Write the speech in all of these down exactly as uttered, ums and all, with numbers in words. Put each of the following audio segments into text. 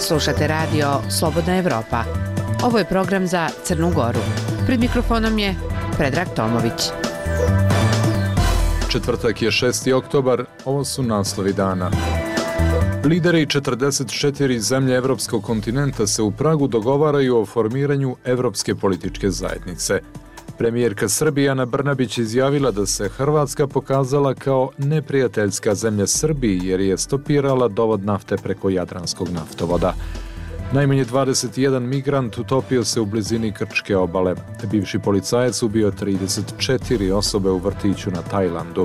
Slušate radio Slobodna Evropa. Ovo je program za Crnu Goru. Pred mikrofonom je Predrag Tomović. Četvrtak je šesti oktobar, ovo su naslovi dana. Lideri četrdeset četiri zemlje evropskog kontinenta se u Pragu dogovaraju o formiranju Evropske političke zajednice. Premijerka Srbije Ana Brnabić izjavila da se Hrvatska pokazala kao neprijateljska zemlja Srbiji jer je stopirala dovod nafte preko Jadranskog naftovoda. Najmanje dvadeset jedan migrant utopio se u blizini Krčke obale. Bivši policajac ubio trideset četiri osobe u vrtiću na Tajlandu.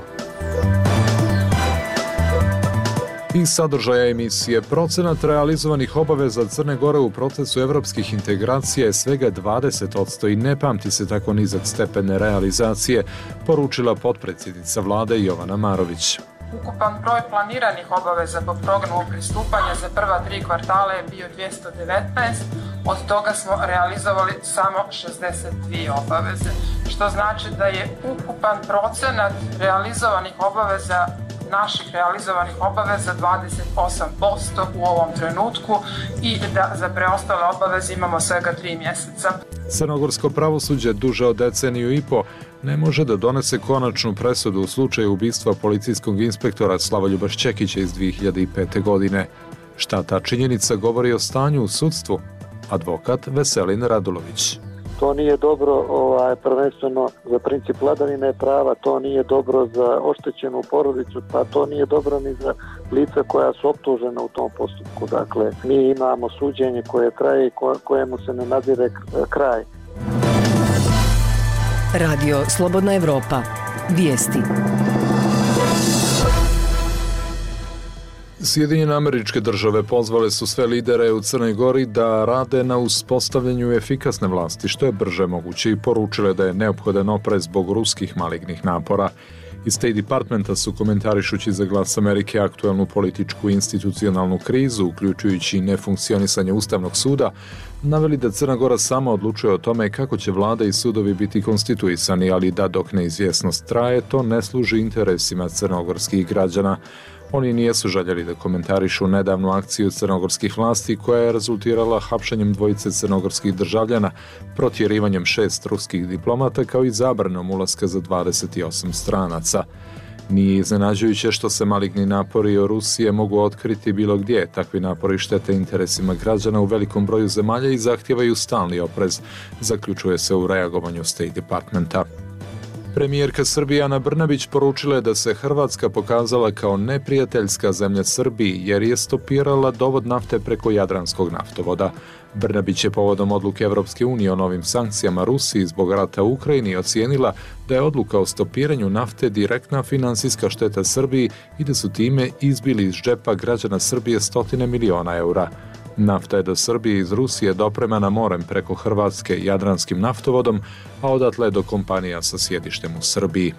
Iz sadržaja emisije, procenat realizovanih obaveza Crne Gore u procesu evropskih integracija je svega dvadeset posto i ne pamti se tako nizak stepen realizacije, poručila potpredsjednica vlade Jovana Marović. Ukupan broj planiranih obaveza po programu pristupanja za prva tri kvartala je bio dvjesto devetnaest, od toga smo realizovali samo šezdeset dvije obaveze, što znači da je ukupan procenat realizovanih obaveza naših realizovanih obaveza dvadeset osam posto u ovom trenutku i da za preostale obaveze imamo svega tri mjeseca. Crnogorsko pravosuđe duže od deceniju i po ne može da donese konačnu presudu u slučaju ubistva policijskog inspektora Slavoljuba Šćekića iz dvije hiljade pete. godine. Šta ta činjenica govori o stanju u sudstvu? Advokat Veselin Radulović. To nije dobro, ovaj, prvenstveno za princip vladavine prava, to nije dobro za oštećenu porodicu, pa to nije dobro ni za lica koja su optužena u tom postupku. Dakle, mi imamo suđenje koje traje i ko, kojemu se ne nadzire kraj. Radio Slobodna Evropa. Vijesti. Sjedinjene Američke Države pozvale su sve lidere u Crnoj Gori da rade na uspostavljanju efikasne vlasti što je brže moguće i poručile da je neophodan oprez zbog ruskih malignih napora. Iz State Departmenta su komentarišući za Glas Amerike aktuelnu političku i institucionalnu krizu, uključujući nefunkcionisanje Ustavnog suda, naveli da Crna Gora sama odlučuje o tome kako će vlada i sudovi biti konstituisani, ali da dok neizvjesnost traje, to ne služi interesima crnogorskih građana. Oni nijesu željeli da komentarišu nedavnu akciju crnogorskih vlasti koja je rezultirala hapšenjem dvojice crnogorskih državljana, protjerivanjem šest ruskih diplomata kao i zabranom ulaska za dvadeset osam stranaca. Nije iznenađujuće što se maligni napori o Rusije mogu otkriti bilo gdje. Takvi napori štete interesima građana u velikom broju zemalja i zahtijevaju stalni oprez, zaključuje se u reagovanju State Departmenta. Premijerka Srbije Ana Brnabić poručila je da se Hrvatska pokazala kao neprijateljska zemlja Srbiji jer je stopirala dovod nafte preko Jadranskog naftovoda. Brnabić je povodom odluke Evropske unije o novim sankcijama Rusiji zbog rata u Ukrajini ocijenila da je odluka o stopiranju nafte direktna finansijska šteta Srbiji i da su time izbili iz džepa građana Srbije stotine miliona eura. Nafta je do Srbije iz Rusije dopremana morem preko Hrvatske Jadranskim naftovodom, a odatle do kompanija sa sjedištem u Srbiji.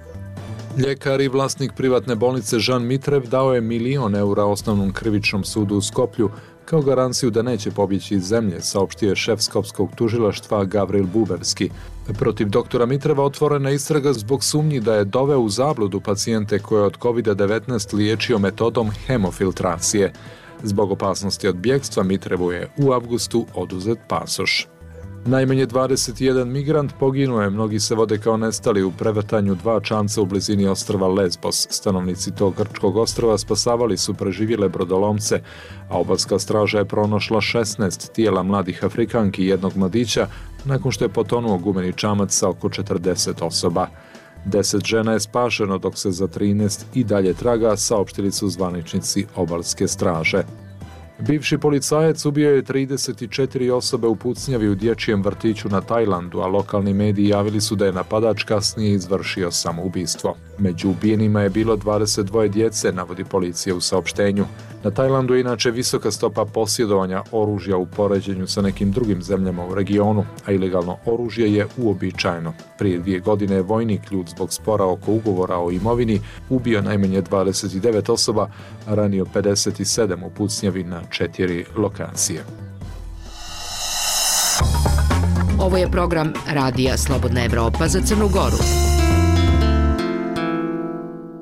Ljekar i vlasnik privatne bolnice Žan Mitrev dao je milion eura Osnovnom krivičnom sudu u Skoplju kao garanciju da neće pobjeći iz zemlje, saopštio je šef skopskog tužilaštva Gavril Buberski. Protiv doktora Mitreva otvorena istraga zbog sumnji da je doveo u zabludu pacijente koje od kovid devetnaest liječio metodom hemofiltracije. Zbog opasnosti od bjegstva Mitrevu je u avgustu oduzet pasoš. Najmanje dvadeset jedan migrant poginuo je, mnogi se vode kao nestali u prevrtanju dva čamca u blizini ostrva Lesbos. Stanovnici tog grčkog ostrva spasavali su preživjele brodolomce, a obalska straža je pronašla šesnaest tijela mladih Afrikanki i jednog mladića nakon što je potonuo gumeni čamac sa oko četrdeset osoba. Deset žena je spašeno dok se za trinaest i dalje traga, saopštili su zvaničnici obalske straže. Bivši policajac ubio je trideset četiri osobe u pucnjavi u dječjem vrtiću na Tajlandu, a lokalni mediji javili su da je napadač kasnije izvršio samoubistvo. Među ubijenima je bilo dvadeset dvoje djece, navodi policija u saopštenju. Na Tajlandu je inače visoka stopa posjedovanja oružja u poređenju sa nekim drugim zemljama u regionu, a ilegalno oružje je uobičajeno. Prije dvije godine je vojnik ljud zbog spora oko ugovora o imovini ubio najmanje dvadeset devet osoba, a ranio pedeset sedam u pucnjavi na četiri lokacije. Ovo je program Radija Slobodna Evropa za Crnu Goru.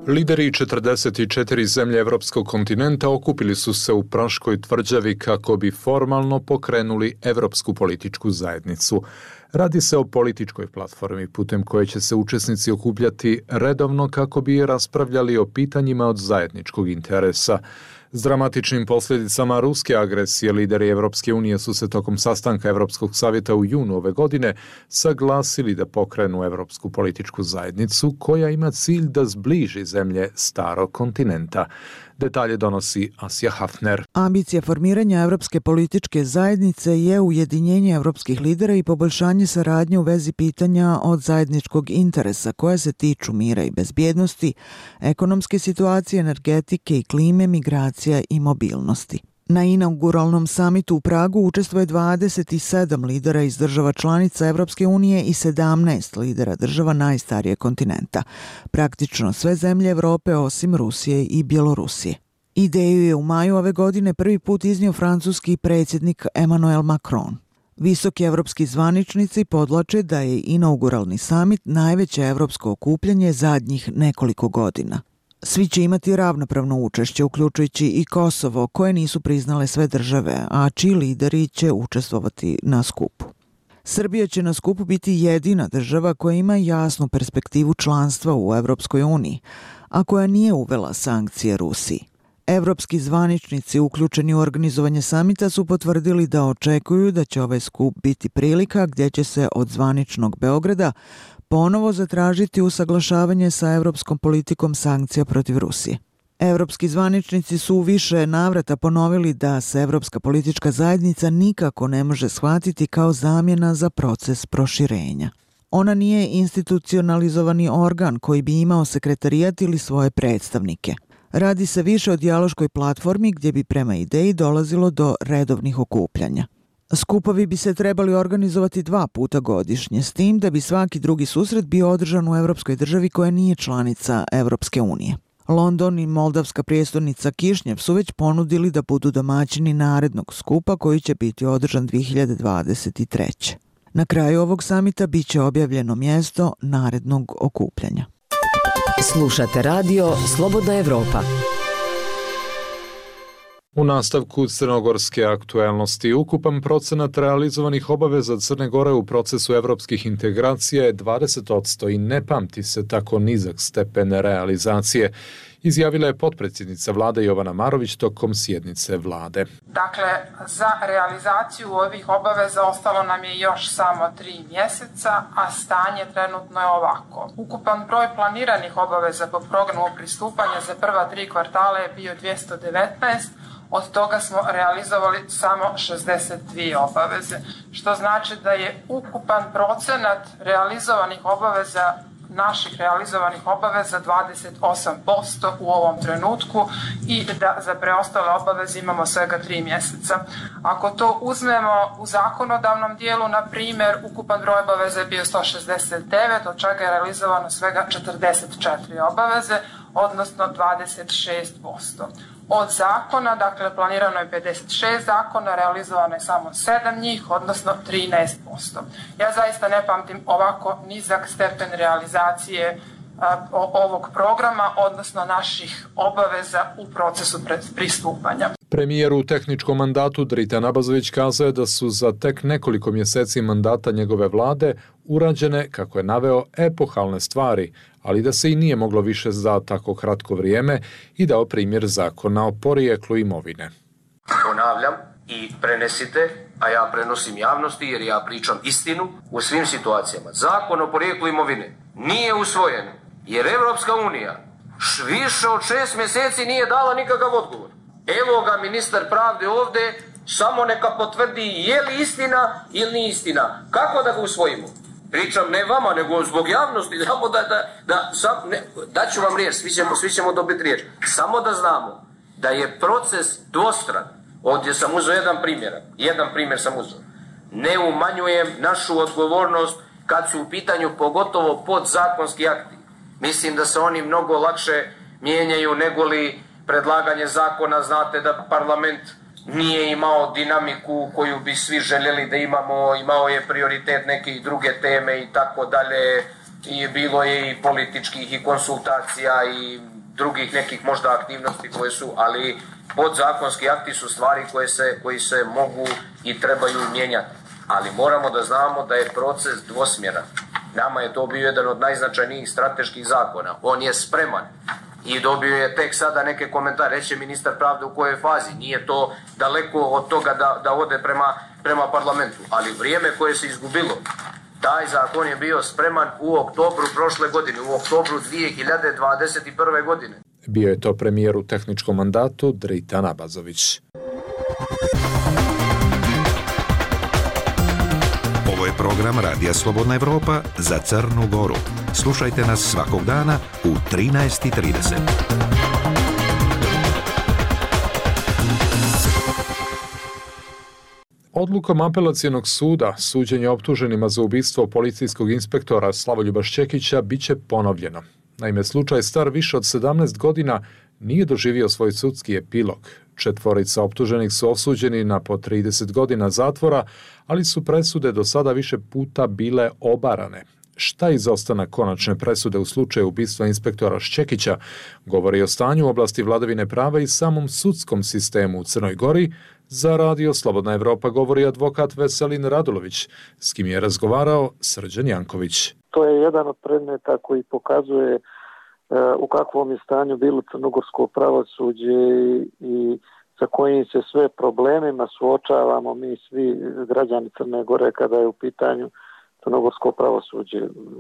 Lideri četrdeset četiri zemlje evropskog kontinenta okupili su se u Praškoj tvrđavi kako bi formalno pokrenuli Evropsku političku zajednicu. Radi se o političkoj platformi putem koje će se učesnici okupljati redovno kako bi raspravljali o pitanjima od zajedničkog interesa. S dramatičnim posljedicama ruske agresije lideri Evropske unije su se tokom sastanka Evropskog savjeta u junu ove godine saglasili da pokrenu Evropsku političku zajednicu koja ima cilj da zbliži zemlje starog kontinenta. Detalje donosi Asja Hafner. Ambicija formiranja Evropske političke zajednice je ujedinjenje evropskih lidera i poboljšanje saradnje u vezi pitanja od zajedničkog interesa koje se tiču mira i bezbjednosti, ekonomske situacije, energetike i klime, migracija i mobilnosti. Na inauguralnom samitu u Pragu učestvuje dvadeset sedam lidera iz država članica Evropske unije i sedamnaest lidera država najstarijeg kontinenta, praktično sve zemlje Evrope osim Rusije i Bjelorusije. Ideju je u maju ove godine prvi put iznio francuski predsjednik Emmanuel Macron. Visoki evropski zvaničnici podvlače da je inauguralni samit najveće evropsko okupljanje zadnjih nekoliko godina. Svi će imati ravnopravno učešće, uključujući i Kosovo, koje nisu priznale sve države, a čiji lideri će učestvovati na skupu. Srbija će na skupu biti jedina država koja ima jasnu perspektivu članstva u Evropskoj uniji, a koja nije uvela sankcije Rusiji. Evropski zvaničnici uključeni u organizovanje samita su potvrdili da očekuju da će ovaj skup biti prilika gdje će se od zvaničnog Beograda ponovo zatražiti usaglašavanje sa evropskom politikom sankcija protiv Rusije. Evropski zvaničnici su u više navrata ponovili da se Evropska politička zajednica nikako ne može shvatiti kao zamjena za proces proširenja. Ona nije institucionalizovani organ koji bi imao sekretarijat ili svoje predstavnike. Radi se više o dijaloškoj platformi gdje bi prema ideji dolazilo do redovnih okupljanja. Skupovi bi se trebali organizovati dva puta godišnje, s tim da bi svaki drugi susret bio održan u evropskoj državi koja nije članica Evropske unije. London i moldavska prijestolnica Kišnjev su već ponudili da budu domaćini narednog skupa koji će biti održan dvije hiljade dvadeset treće. Na kraju ovog samita bit će objavljeno mjesto narednog okupljanja. Slušate radio Slobodna Evropa. U nastavku crnogorske aktuelnosti ukupan procenat realizovanih obaveza Crne Gore u procesu evropskih integracija je dvadeset posto i ne pamti se tako nizak stepen realizacije, izjavila je potpredsjednica vlade Jovana Marović tokom sjednice vlade. Dakle, za realizaciju ovih obaveza ostalo nam je još samo tri mjeseca, a stanje trenutno je ovako. Ukupan broj planiranih obaveza po programu pristupanja za prva tri kvartala je bio dvjesto devetnaest, od toga smo realizovali samo šezdeset dvije obaveze, što znači da je ukupan procenat realizovanih obaveza, naših realizovanih obaveza dvadeset osam posto u ovom trenutku i da za preostale obaveze imamo svega tri mjeseca. Ako to uzmemo u zakonodavnom dijelu, na primjer, ukupan broj obaveza je bio sto šezdeset devet, od čega je realizovano svega četrdeset četiri obaveze, odnosno dvadeset šest posto. Od zakona, dakle, planirano je pedeset šest zakona, realizovano je samo sedam njih, odnosno trinaest posto. Ja zaista ne pamtim ovako nizak stepen realizacije a, ovog programa, odnosno naših obaveza u procesu pristupanja. Premijer u tehničkom mandatu Dritan Abazović kazao je da su za tek nekoliko mjeseci mandata njegove vlade urađene, kako je naveo, epohalne stvari, ali da se i nije moglo više za tako kratko vrijeme i dao primjer zakona o porijeklu imovine. Ponavljam i prenesite, a ja prenosim javnosti jer ja pričam istinu u svim situacijama. Zakon o porijeklu imovine nije usvojen jer Evropska unija više od šest mjeseci nije dala nikakav odgovor. Evo ga ministar pravde ovdje, samo neka potvrdi je li istina ili nije istina. Kako da ga usvojimo? Pričam ne vama, nego zbog javnosti, samo da, da, da sam, ne, daću vam riječ, svi ćemo, svi ćemo dobiti riječ. Samo da znamo da je proces dvostran. Ovdje sam uzeo jedan primjer, jedan primjer sam uzeo. Ne umanjujem našu odgovornost kad su u pitanju pogotovo podzakonski akti. Mislim da se oni mnogo lakše mijenjaju nego li predlaganje zakona. Znate da parlament nije imao dinamiku koju bi svi željeli da imamo, imao je prioritet neke druge teme i tako dalje, i bilo je i političkih i konsultacija i drugih nekih možda aktivnosti koje su, ali podzakonski akti su stvari koje se, koji se mogu i trebaju mijenjati. Ali moramo da znamo da je proces dvosmjeran. Nama je to bio jedan od najznačajnijih strateških zakona. On je spreman i dobio je tek sada neke komentare. Reće ministar pravde u kojoj fazi. Nije to daleko od toga da, da ode prema, prema parlamentu. Ali vrijeme koje se izgubilo, taj zakon je bio spreman u oktobru prošle godine, u oktobru dvije hiljade dvadeset prve. godine. Bio je to premijer u tehničkom mandatu Dritan Abazović. Ovo je program Radija Slobodna Evropa za Crnu Goru. Slušajte nas svakog dana u trinaest i trideset. Odlukom apelacionog suda suđenje optuženima za ubistvo policijskog inspektora Slavoljuba Šćekića biće ponovljeno. Naime, slučaj star više od sedamnaest godina nije doživio svoj sudski epilog. Četvorica optuženih su osuđeni na po trideset godina zatvora, ali su presude do sada više puta bile obarane. Šta izostanak konačne presude u slučaju ubistva inspektora Šćekića govori o stanju u oblasti vladavine prava i samom sudskom sistemu u Crnoj Gori. Za Radio Slobodna Evropa govori advokat Veselin Radulović, s kim je razgovarao Srđan Janković. To je jedan od predmeta koji pokazuje uh, u kakvom je stanju bilo crnogorsko pravosuđe i, i sa kojim se sve problemima suočavamo mi svi građani Crne Gore kada je u pitanju crnogorsko pravosuđe.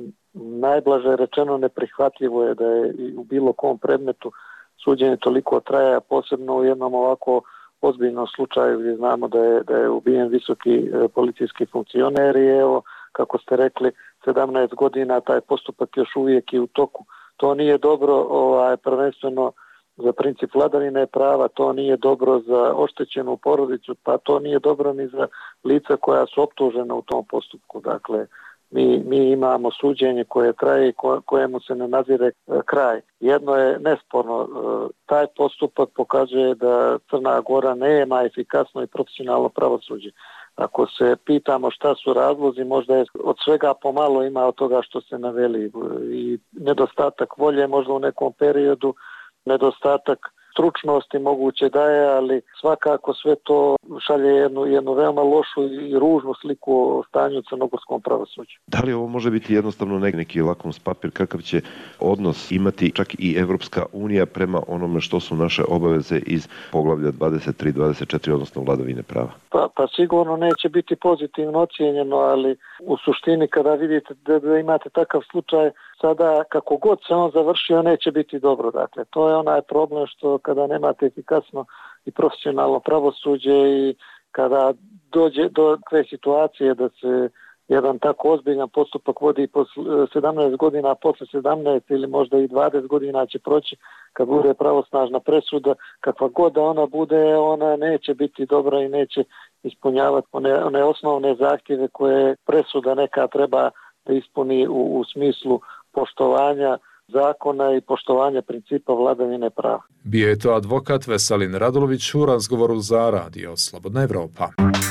Najblaže rečeno neprihvatljivo je da je u bilo kom predmetu suđenje toliko traje, posebno u jednom ovako ozbiljnom slučaju gdje znamo da je, da je ubijen visoki e, policijski funkcioner i evo, kako ste rekli, sedamnaest godina taj postupak još uvijek je u toku. To nije dobro ovaj, prvenstveno za princip vladavine prava, to nije dobro za oštećenu porodicu, pa to nije dobro ni za lica koja su optužena u tom postupku. Dakle, mi, mi imamo suđenje koje traje i ko, kojemu se ne nazire kraj. Jedno je nesporno, taj postupak pokazuje da Crna Gora nema efikasno i profesionalno pravosuđe. Ako se pitamo šta su razlozi, možda je od svega pomalo ima od toga što se naveli i nedostatak volje možda u nekom periodu, nedostatak stručnosti moguće da je, ali svakako sve to šalje jednu, jednu veoma lošu i ružnu sliku o stanju crnogorskom pravosuđu. Da li ovo može biti jednostavno neki lakmus papir, kakav će odnos imati čak i Evropska unija prema onome što su naše obaveze iz poglavlja dvadeset tri dvadeset četiri, odnosno vladavine prava? Pa, pa sigurno neće biti pozitivno ocijenjeno, ali u suštini kada vidite da, da imate takav slučaj, sada kako god se on završio neće biti dobro. Dakle, to je onaj problem što kada nemate efikasno i profesionalno pravosuđe i kada dođe do te situacije da se jedan tako ozbiljan postupak vodi posle sedamnaest godina, posle sedamnaest ili možda i dvadeset godina će proći kad bude pravosnažna presuda, kakva god da ona bude, ona neće biti dobra i neće ispunjavati one, one osnovne zahtjeve koje presuda neka treba da ispuni u, u smislu poštovanja zakona i poštovanja principa vladavine prava. Bio je to advokat Veselin Radulović u razgovoru za Radio Slobodna Evropa.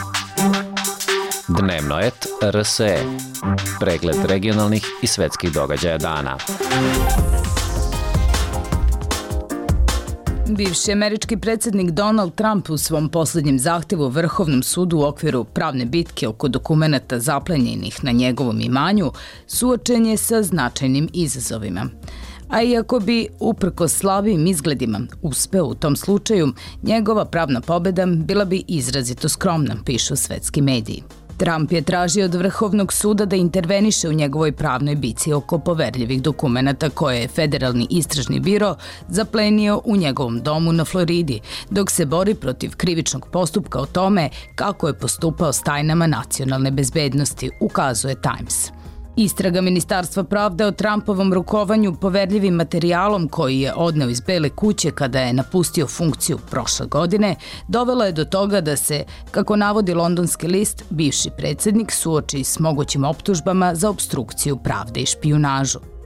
Dnevno et R S E. Pregled regionalnih i svetskih događaja dana. Bivši američki predsjednik Donald Trump u svom posljednjem zahtjevu Vrhovnom sudu u okviru pravne bitke oko dokumenata zaplenjenih na njegovom imanju suočen je sa značajnim izazovima. A iako bi, uprkos slabijim izgledima, uspeo u tom slučaju, njegova pravna pobjeda bila bi izrazito skromna, pišu svetski mediji. Trump je tražio od Vrhovnog suda da interveniše u njegovoj pravnoj bici oko poverljivih dokumenata koje je Federalni istražni biro zaplenio u njegovom domu na Floridi, dok se bori protiv krivičnog postupka o tome kako je postupao s tajnama nacionalne bezbednosti, ukazuje Times. Istraga Ministarstva pravde o Trumpovom rukovanju poverljivim materijalom koji je odneo iz Bele kuće kada je napustio funkciju prošle godine, dovela je do toga da se, kako navodi londonski list, bivši predsjednik suoči s mogućim optužbama za opstrukciju pravde i špijunažu.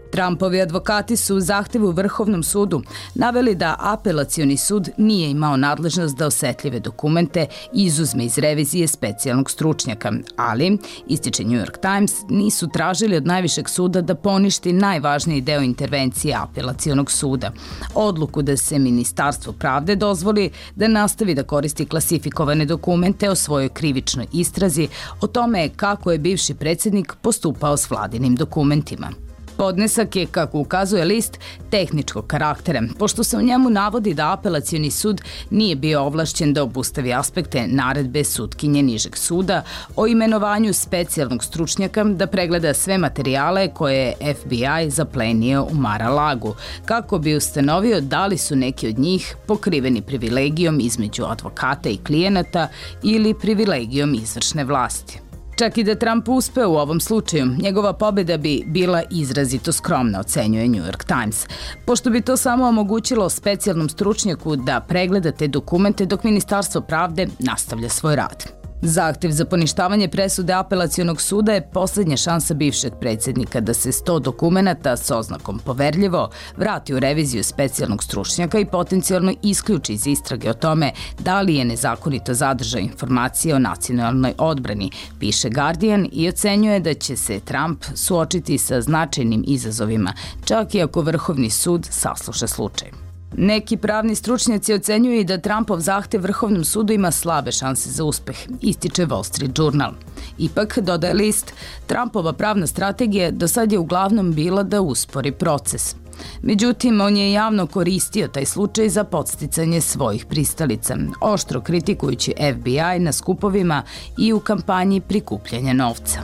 Trumpovi advokati su u zahtevu Vrhovnom sudu naveli da apelacioni sud nije imao nadležnost da osetljive dokumente izuzme iz revizije specijalnog stručnjaka, ali, ističe New York Times, nisu tražili od najvišeg suda da poništi najvažniji deo intervencije apelacionog suda. Odluku da se Ministarstvo pravde dozvoli da nastavi da koristi klasifikovane dokumente o svojoj krivičnoj istrazi o tome kako je bivši predsjednik postupao s vladinim dokumentima. Podnesak je, kako ukazuje list, tehničkog karaktera, pošto se u njemu navodi da apelacioni sud nije bio ovlašćen da obustavi aspekte naredbe sudkinje nižeg suda o imenovanju specijalnog stručnjaka da pregleda sve materijale koje je F B I zaplenio u Mar-a-Lagu, kako bi ustanovio da li su neki od njih pokriveni privilegijom između advokata i klijenata ili privilegijom izvršne vlasti. Čak i da Trump uspe u ovom slučaju, njegova pobjeda bi bila izrazito skromna, ocenjuje New York Times, pošto bi to samo omogućilo specijalnom stručnjaku da pregleda te dokumente dok Ministarstvo pravde nastavlja svoj rad. Zahtev za poništavanje presude apelacionog suda je posljednja šansa bivšeg predsjednika da se sto dokumenata s oznakom poverljivo vrati u reviziju specijalnog stručnjaka i potencijalno isključi iz istrage o tome da li je nezakonito zadržao informacije o nacionalnoj odbrani, piše Guardian, i ocenjuje da će se Trump suočiti sa značajnim izazovima, čak i ako Vrhovni sud sasluša slučaj. Neki pravni stručnjaci ocenjuju i da Trumpov zahtev Vrhovnom sudu ima slabe šanse za uspeh, ističe Wall Street Journal. Ipak, dodaje list, Trumpova pravna strategija do sad je uglavnom bila da uspori proces. Međutim, on je javno koristio taj slučaj za podsticanje svojih pristalica, oštro kritikujući F B I na skupovima i u kampanji prikupljanja novca.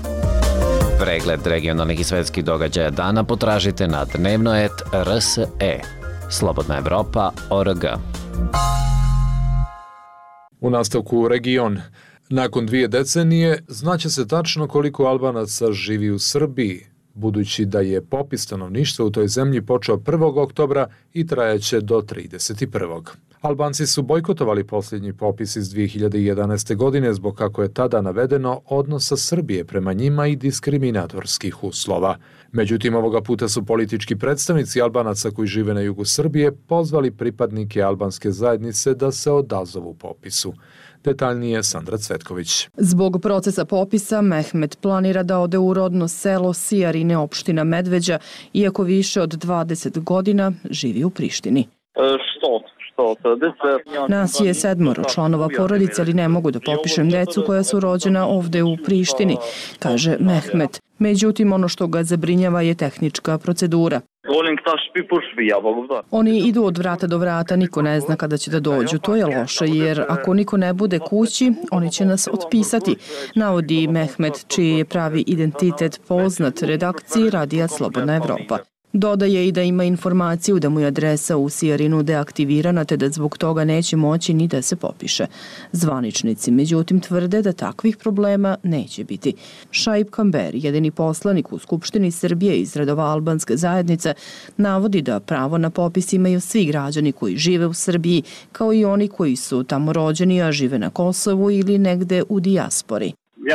Pregled regionalnih i svetskih događaja dana potražite na dnevnoet R S E. Slobodna Evropa tačka org. U nastavku region. Nakon dvije decenije znaće se tačno koliko Albanaca živi u Srbiji, budući da je popis stanovništva u toj zemlji počeo prvog oktobra i trajaće do trideset prvog Albanci su bojkotovali posljednji popis iz dvije hiljade jedanaeste. godine zbog, kako je tada navedeno, odnosa Srbije prema njima i diskriminatorskih uslova. Međutim, ovoga puta su politički predstavnici Albanaca koji žive na jugu Srbije pozvali pripadnike albanske zajednice da se odazovu popisu. Detaljnije Sandra Cvetković. Zbog procesa popisa, Mehmet planira da ode u rodno selo Sijarine, opština Medveđa, iako više od dvadeset godina živi u Prištini. Što? Nas je sedmoro članova porodice, ali ne mogu da popišem decu koja su rođena ovde u Prištini, kaže Mehmet. Međutim, ono što ga zabrinjava je tehnička procedura. Oni idu od vrata do vrata, niko ne zna kada će da dođu. To je loše, jer ako niko ne bude kući, oni će nas otpisati, navodi Mehmet, čiji je pravi identitet poznat redakciji Radija Slobodna Evropa. Dodaje i da ima informaciju da mu je adresa u Sijarinu deaktivirana, te da zbog toga neće moći ni da se popiše. Zvaničnici, međutim, tvrde da takvih problema neće biti. Šaip Kamberi, jedini poslanik u Skupštini Srbije iz redova albanske zajednice, navodi da pravo na popis imaju svi građani koji žive u Srbiji, kao i oni koji su tamo rođeni, a žive na Kosovu ili negde u dijaspori.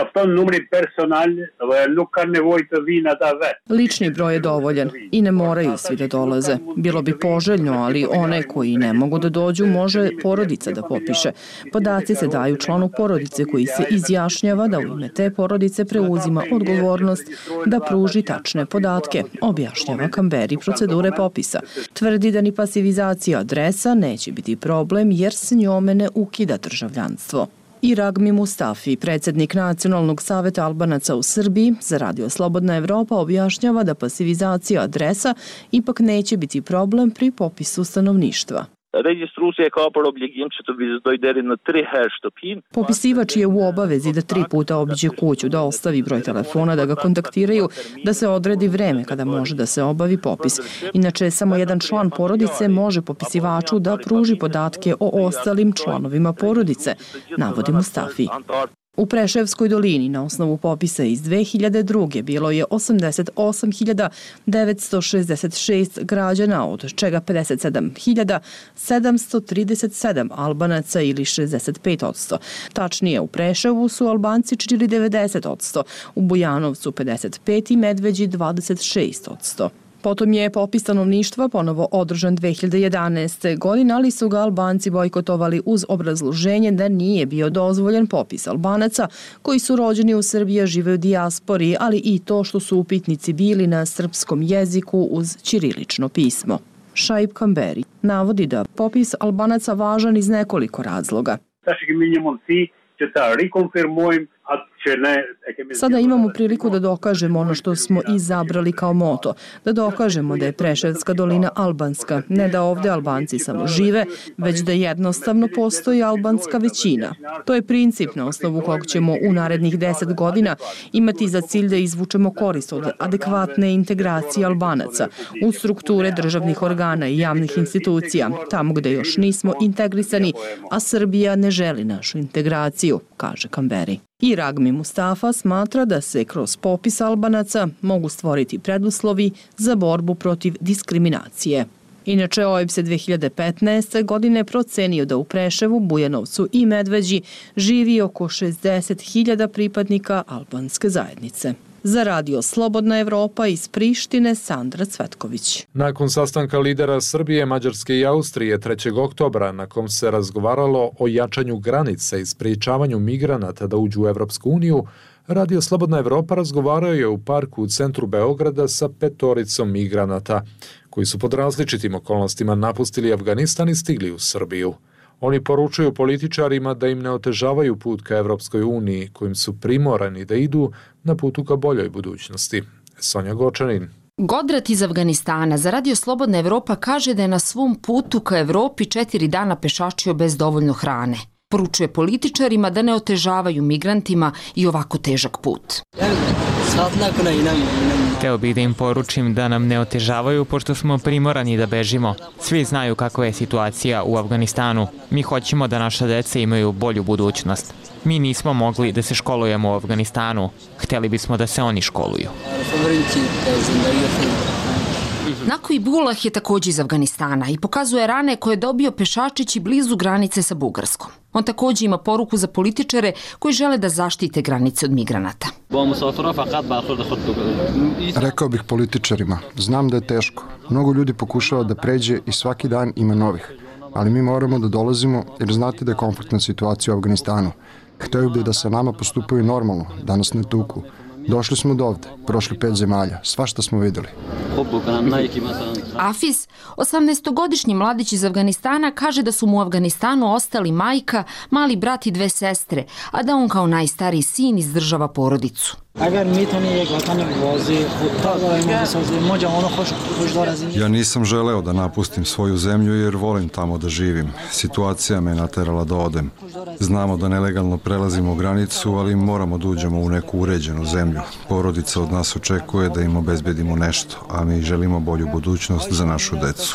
Lični broj je dovoljan i ne moraju svi da dolaze. Bilo bi poželjno, ali one koji ne mogu da dođu može porodica da popiše. Podaci se daju članu porodice koji se izjašnjava da u ime te porodice preuzima odgovornost da pruži tačne podatke, objašnjava Kamberi procedure popisa. Tvrdi da ni pasivizacija adresa neće biti problem jer se njome ne ukida državljanstvo. I Ragmi Mustafi, predsjednik Nacionalnog saveta Albanaca u Srbiji, za Radio Slobodna Evropa objašnjava da pasivizacija adresa ipak neće biti problem pri popisu stanovništva. Popisivač je u obavezi da tri puta obiđe kuću, da ostavi broj telefona, da ga kontaktiraju, da se odredi vreme kada može da se obavi popis. Inače, samo jedan član porodice može popisivaču da pruži podatke o ostalim članovima porodice, navodi Mustafi. U Preševskoj dolini na osnovu popisa iz dve hiljade druge. bilo je osamdeset osam hiljada devetsto šezdeset šest građana, od čega pedeset sedam hiljada sedamsto trideset sedam Albanaca ili šezdeset pet posto. Tačnije, u Preševu su Albanci činili devedeset posto, u Bujanovcu pedeset pet i Medveđi dvadeset šest posto. Potom je popis stanovništva ponovo održan dve hiljade jedanaeste. godine, ali su ga Albanci bojkotovali uz obrazloženje da nije bio dozvoljen popis Albanaca koji su rođeni u Srbiji, žive u dijaspori, ali i to što su upitnici bili na srpskom jeziku uz ćirilično pismo. Šaib Kamberi navodi da popis Albanaca važan iz nekoliko razloga. Sada imamo priliku da dokažemo ono što smo izabrali kao moto, da dokažemo da je Preševska dolina albanska, ne da ovde Albanci samo žive, već da jednostavno postoji albanska većina. To je princip na osnovu kog ćemo u narednih deset godina imati za cilj da izvučemo korist od adekvatne integracije Albanaca u strukture državnih organa i javnih institucija, tamo gde još nismo integrisani, a Srbija ne želi našu integraciju, kaže Kamberi. I Ragmi Mustafa smatra da se kroz popis Albanaca mogu stvoriti preduslovi za borbu protiv diskriminacije. Inače, O E B S E dve hiljade petnaeste. godine procenio da u Preševu, Bujanovcu i Medveđi živi oko šezdeset hiljada pripadnika albanske zajednice. Za radio Slobodna Evropa iz Prištine, Sandra Cvetković. Nakon sastanka lidera Srbije, Mađarske i Austrije trećeg oktobra, na kom se razgovaralo o jačanju granice i sprječavanju migranata da uđu u Evropsku uniju, radio Slobodna Evropa razgovarao je u parku u centru Beograda sa petoricom migranata, koji su pod različitim okolnostima napustili Afganistan i stigli u Srbiju. Oni poručuju političarima da im ne otežavaju put ka Evropskoj uniji, kojim su primorani da idu na putu ka boljoj budućnosti. Sonja Gočanin. Godrat iz Afganistana za radio Slobodna Evropa kaže da je na svom putu ka Evropi četiri dana pešačio bez dovoljno hrane. Poručuje političarima da ne otežavaju migrantima i ovako težak put. Hteo bih da im poručim da nam ne otežavaju pošto smo primorani da bežimo. Svi znaju kakva je situacija u Afganistanu. Mi hoćemo da naša deca imaju bolju budućnost. Mi nismo mogli da se školujemo u Afganistanu. Hteli bismo da se oni školuju. Nako Bulah je također iz Afganistana i pokazuje rane koje je dobio pešačići blizu granice sa Bugarskom. On također ima poruku za političare koji žele da zaštite granice od migranata. Rekao bih političarima, znam da je teško. Mnogo ljudi pokušava da pređe i svaki dan ima novih. Ali mi moramo da dolazimo jer znate da je komfortna situacija u Afganistanu. Hteo bih da se nama postupaju normalno, da nas ne tuku. Došli smo do ovde, prošli pet zemalja, svašta smo videli. Afiz, osamnaestogodišnji mladić iz Afganistana, kaže da su mu u Afganistanu ostali majka, mali brat i dve sestre, a da on kao najstariji sin izdržava porodicu. Ja nisam želeo da napustim svoju zemlju jer volim tamo da živim. Situacija me naterala da odem. Znamo da nelegalno prelazimo granicu, ali moramo da uđemo u neku uređenu zemlju. Porodica od nas očekuje da im obezbedimo nešto, a mi želimo bolju budućnost za našu decu.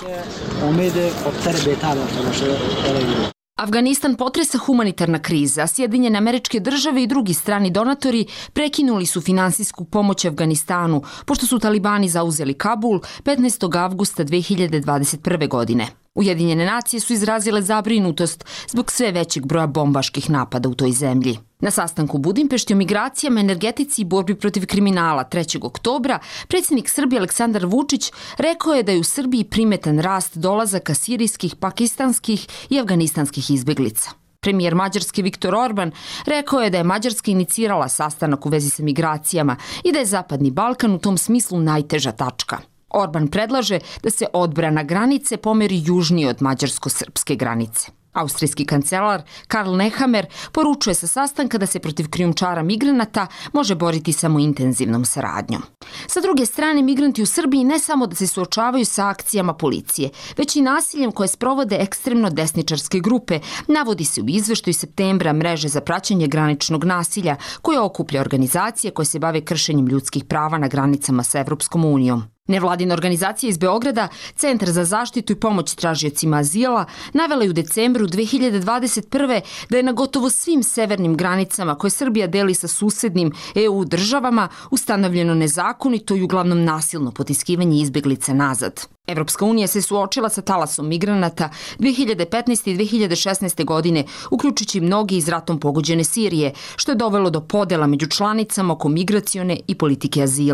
Afganistan potresa humanitarna kriza, a Sjedinjene Američke Države i drugi strani donatori prekinuli su finansijsku pomoć Afganistanu, pošto su talibani zauzeli Kabul petnaestog avgusta dve hiljade dvadeset prve. godine. Ujedinjene nacije su izrazile zabrinutost zbog sve većeg broja bombaških napada u toj zemlji. Na sastanku u Budimpešti o migracijama, energetici i borbi protiv kriminala trećeg oktobra predsjednik Srbije Aleksandar Vučić rekao je da je u Srbiji primetan rast dolazaka sirijskih, pakistanskih i afganistanskih izbeglica. Premijer Mađarske Viktor Orban rekao je da je Mađarska inicirala sastanak u vezi sa migracijama i da je Zapadni Balkan u tom smislu najteža tačka. Orban predlaže da se odbrana granice pomeri južnije od mađarsko-srpske granice. Austrijski kancelar Karl Nehammer poručuje sa sastanka da se protiv krijumčara migranata može boriti samo intenzivnom saradnjom. Sa druge strane, migranti u Srbiji ne samo da se suočavaju sa akcijama policije, već i nasiljem koje sprovode ekstremno desničarske grupe, navodi se u izveštaju septembra mreže za praćenje graničnog nasilja, koja okuplja organizacije koje se bave kršenjem ljudskih prava na granicama sa Evropskom unijom. Nevladina organizacija iz Beograda, Centar za zaštitu i pomoć tražiocima azila, navela je u decembru dve hiljade dvadeset prve. da je na gotovo svim severnim granicama koje Srbija deli sa susednim E U državama ustanovljeno nezakonito i uglavnom nasilno potiskivanje izbeglica nazad. Evropska unija se suočila sa talasom migranata dve hiljade petnaeste. i dve hiljade šesnaeste. godine, uključujući mnogi iz ratom pogođene Sirije, što je dovelo do podela među članicama oko migracione i politike azila.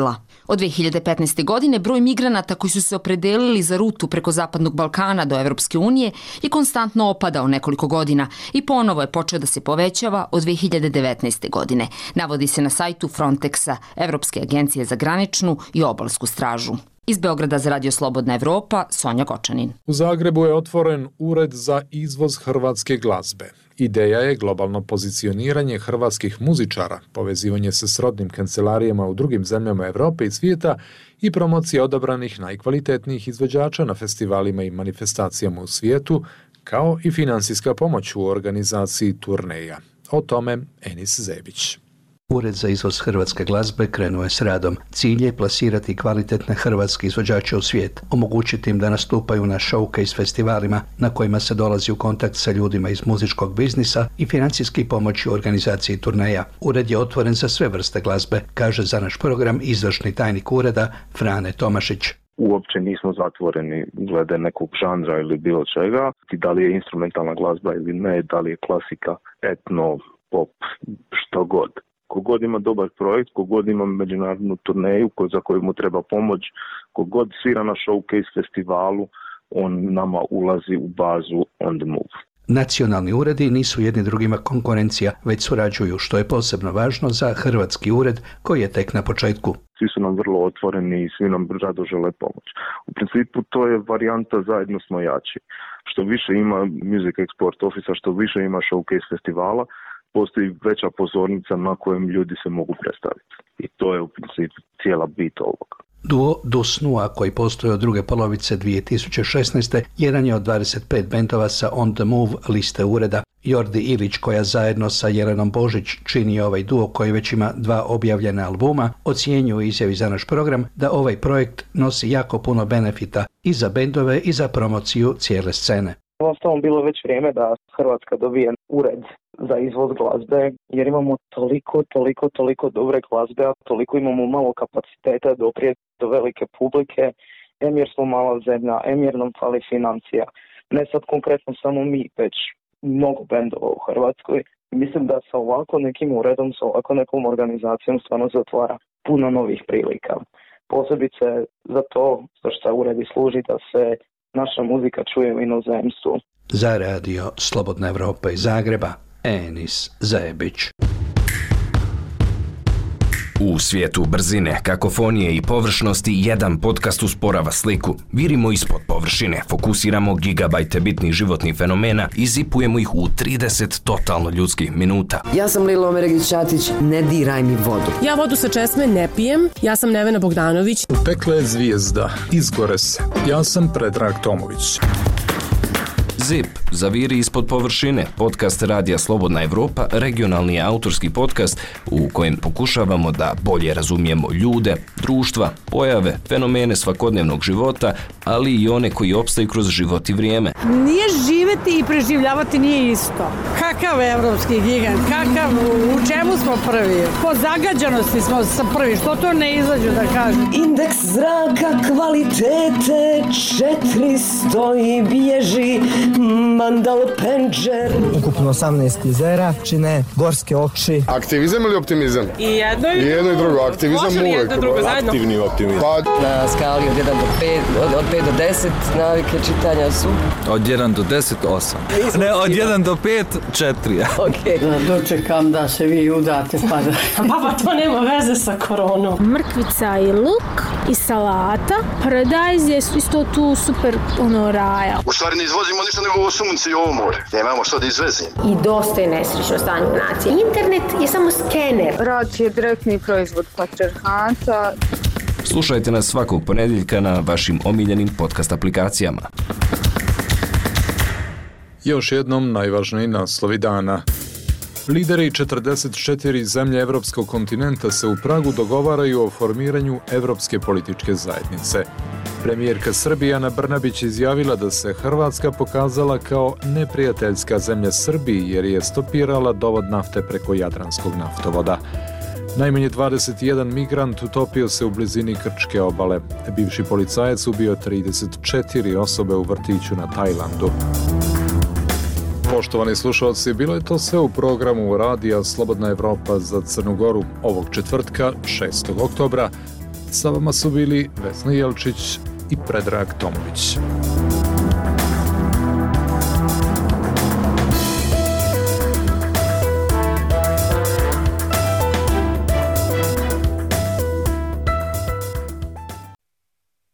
Od dve hiljade petnaeste. godine broj migranata koji su se opredelili za rutu preko Zapadnog Balkana do Evropske unije je konstantno opadao nekoliko godina i ponovo je počeo da se povećava od dve hiljade devetnaeste. godine. Navodi se na sajtu Frontexa, Evropske agencije za graničnu i obalsku stražu. Iz Beograda za Radio Slobodna Evropa, Sonja Gočanin. U Zagrebu je otvoren ured za izvoz hrvatske glazbe. Ideja je globalno pozicioniranje hrvatskih muzičara, povezivanje se srodnim kancelarijama u drugim zemljama Evrope i svijeta i promocija odabranih najkvalitetnijih izvođača na festivalima i manifestacijama u svijetu, kao i finansijska pomoć u organizaciji turneja. O tome Enis Zebić. Ured za izvoz hrvatske glazbe krenuo je s radom. Cilj je plasirati kvalitetne hrvatske izvođače u svijet, omogućiti im da nastupaju na showcase festivalima na kojima se dolazi u kontakt sa ljudima iz muzičkog biznisa i financijski pomoći u organizaciji turneja. Ured je otvoren za sve vrste glazbe, kaže za naš program izvršni tajnik ureda Frane Tomašić. Uopće nismo zatvoreni glede nekog žanra ili bilo čega, da li je instrumentalna glazba ili ne, da li je klasika, etno, pop, što god. Kogod ima dobar projekt, kogod ima međunarodnu turneju za koju mu treba pomoć, kogod svira na showcase festivalu, on nama ulazi u bazu on the move. Nacionalni uredi nisu jedni drugima konkurencija, već surađuju, što je posebno važno za hrvatski ured koji je tek na početku. Svi su nam vrlo otvoreni i svi nam rado žele pomoć. U principu to je varijanta zajedno smo jači. Što više ima Music Export Office, što više ima showcase festivala, postoji veća pozornica na kojem ljudi se mogu predstaviti. I to je u principu cijela bit ovoga. Duo Dusnua, koji postoji od druge polovice dvije tisuće šesnaeste. jedan je od dvadeset pet bendova sa On the Move liste ureda. Jordi Ilić, koja zajedno sa Jelenom Božić čini ovaj duo koji već ima dva objavljena albuma, ocjenjuje izjavi za naš program da ovaj projekt nosi jako puno benefita i za bendove i za promociju cijele scene. Uostalom bilo već vrijeme da Hrvatska dobije ured za izvoz glazbe, jer imamo toliko, toliko, toliko dobre glazbe, a toliko imamo malo kapaciteta doprijeti do velike publike, em jer smo mala zemlja, em jer nam fali financija. Ne sad konkretno samo mi, već mnogo bendova u Hrvatskoj. Mislim da sa ovako nekim uredom, sa ovako nekom organizacijom stvarno se otvara puno novih prilika. Posebice za to što uredi služi da se naša muzika čuje u inozemstvu. Za Radio Slobodna Evropa iz Zagreba, Enis Zebić. U svijetu brzine, kakofonije i površnosti jedan podcast usporava sliku. Virimo ispod površine, fokusiramo gigabajte bitnih životnih fenomena i zipujemo ih u trideset totalno ljudskih minuta. Ja sam Lilo Omeregić-Ćatić, ne diraj mi vodu. Ja vodu sa česme ne pijem, ja sam Nevena Bogdanović. Pekla je zvijezda, izgore se. Ja sam Predrag Tomović. Zip, zaviri ispod površine, podcast Radija Slobodna Evropa, regionalni autorski podcast u kojem pokušavamo da bolje razumijemo ljude, društva, pojave, fenomene svakodnevnog života, ali i one koji opstaju kroz život i vrijeme. Nije živeti i preživljavati nije isto. Kakav evropski gigant, kakav, u čemu smo prvi? Po zagađanosti smo prvi, što to ne izađu da kažem? Indeks zraka kvalitete četiristo i bježi Mandal Penđer. Ukupno osamnaest jezera čine gorske oči. Aktivizam ili optimizam? I jedno i, I jedno i drugo. Aktivizam uvijek. Jedno drugo zajedno. Aktivni optimizam. Pa... Na skali od jedan do pet, od, od pet do deset navike čitanja su? Od jedan do deset, osam. Ne, od jedan do pet, četiri. Okay. Da dočekam da se vi udate pa da... Baba, to nema veze sa koronom. Mrkvica i luk i salata. Paradajz je isto tu super ono raja. U stvari ne izvozimo ništa nego ovo sunce i ovo more. Nemamo što da izvezimo. I dosta je nesrećno stanje u naciji. Internet je samo skener. Rad je direktni proizvod patrijarhata. Slušajte nas svakog ponedjeljka na vašim omiljenim podcast aplikacijama. Još jednom najvažniji naslovi dana. Lideri četrdeset četiri zemlje evropskog kontinenta se u Pragu dogovaraju o formiranju Evropske političke zajednice. Premijerka Srbije Ana Brnabić izjavila da se Hrvatska pokazala kao neprijateljska zemlja Srbiji jer je stopirala dovod nafte preko Jadranskog naftovoda. Najmanje dvadeset jedan migrant utopio se u blizini Krčke obale. Bivši policajac ubio trideset četiri osobe u vrtiću na Tajlandu. Poštovani slušalci, bilo je to sve u programu Radija Slobodna Evropa za Crnu Goru ovog četvrtka, šestog oktobra. Sa vama su bili Vesna Jelčić i Predrag Tomović.